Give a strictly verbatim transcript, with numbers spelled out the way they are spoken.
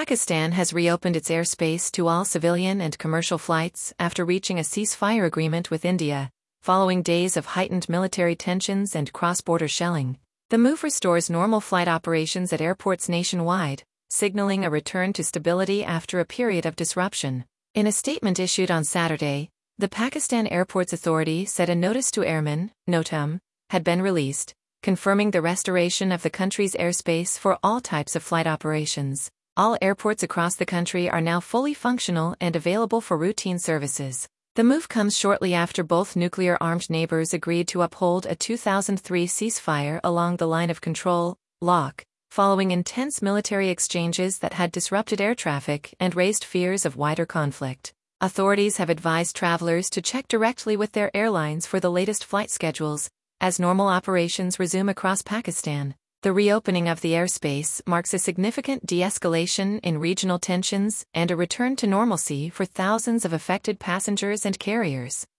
Pakistan has reopened its airspace to all civilian and commercial flights after reaching a ceasefire agreement with India, following days of heightened military tensions and cross-border shelling. The move restores normal flight operations at airports nationwide, signaling a return to stability after a period of disruption. In a statement issued on Saturday, the Pakistan Airports Authority said a notice to airmen, NOTAM, had been released, confirming the restoration of the country's airspace for all types of flight operations. All airports across the country are now fully functional and available for routine services. The move comes shortly after both nuclear-armed neighbors agreed to uphold a two thousand three ceasefire along the line of control, L O C, following intense military exchanges that had disrupted air traffic and raised fears of wider conflict. Authorities have advised travelers to check directly with their airlines for the latest flight schedules, as normal operations resume across Pakistan. The reopening of the airspace marks a significant de-escalation in regional tensions and a return to normalcy for thousands of affected passengers and carriers.